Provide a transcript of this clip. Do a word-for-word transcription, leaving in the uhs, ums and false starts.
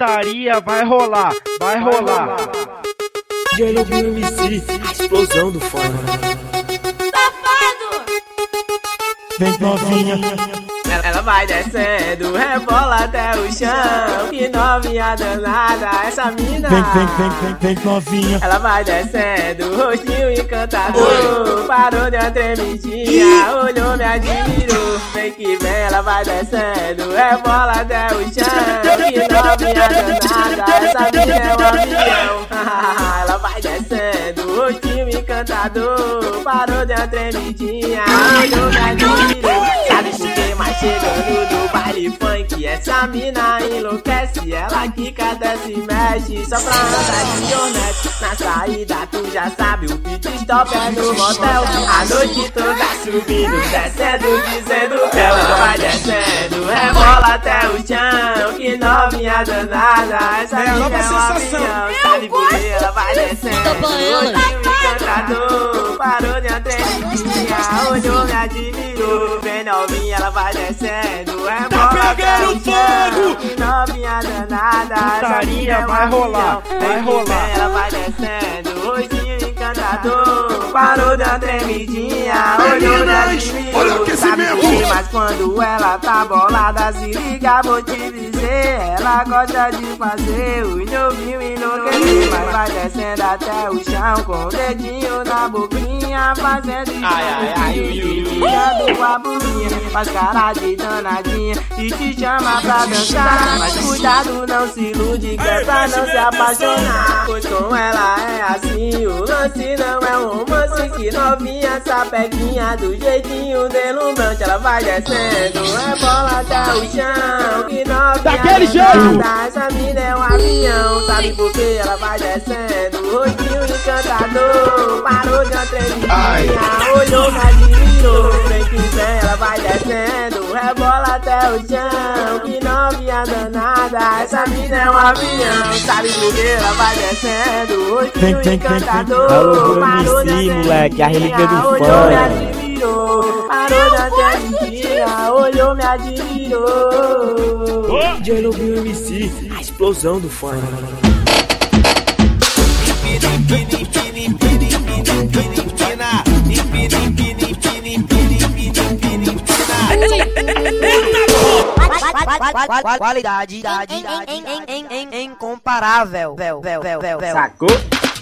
putaria vai rolar, vai rolar. D J Lobinho M C, a explosão do funk. Safado! Vem novinha. Ela vai descendo, rebola até o chão. Que novinha danada, essa mina. Vem, vem, vem, vem, vem novinha. Ela vai descendo, rostinho encantador. Oi. Parou de uma tremidinha, olhou, me admirou. Vem que vem, ela vai descendo, rebola até o chão. Que novinha danada, essa mina é um avião. Ela vai descendo, rostinho encantador. Parou de uma tremidinha, olhou, me admirou. Sabe por que mais chegando no baile funk? Essa mina enlouquece, ela quica, desce e mexe. Só pra andar de ornete. Na saída tu já sabe, o pit stop é no motel. A noite toda subindo, descendo, dizendo que ela vai descendo, rebola até o chão. Que novinha danada, essa mina é um avião. Sabe por que ela vai descendo? Hoje o encantador parou de uma tremidinha, olhou, me admirou. Vem novinha, ela vai descendo, é Tá pegando fogo! Que novinha danada, Putaria vai rolar, vai rolar. ela vai descendo, rostinho encantador. Parou de uma tremidinha, olhou, me admirou. Olha o aquecimento! Sabe, mas quando ela tá bolada, se liga, vou te dizer. Ela gosta de fazer os novinhos enlouquecer. Mas vai descendo até o chão, com o dedinho na boquinha, fazendo tirando com a bolinha, faz cara de danadinha e te chama pra dançar. Mas cuidado, não se ilude, que é pra não se apaixonar. Pois com ela é assim, o lance não é um romance. Que novinha, sapequinha, do jeitinho delumbrante. Ela vai descendo, rebola até o chão. Que novinha Daquele jeito! essa mina é um avião. Sabe por que ela vai descendo? Rostinho encantador, parou de uma tremidinha, olhou, me admirou. Vem que vem, ela vai descendo, rebola até o chão. Que novinha danada, essa mina é um avião. Sabe por que ela vai descendo? Vem, vem, Rostinho vem, vem. encantador, Alô, parou de M C, uma moleque, a relíquia do tremidinha, funk. olhou, me admirou. Parou de uma tremidinha, olhou, me admirou. D J Lobinho M C, a explosão do funk. Qualidade, qualidade, incomparável. Sacou?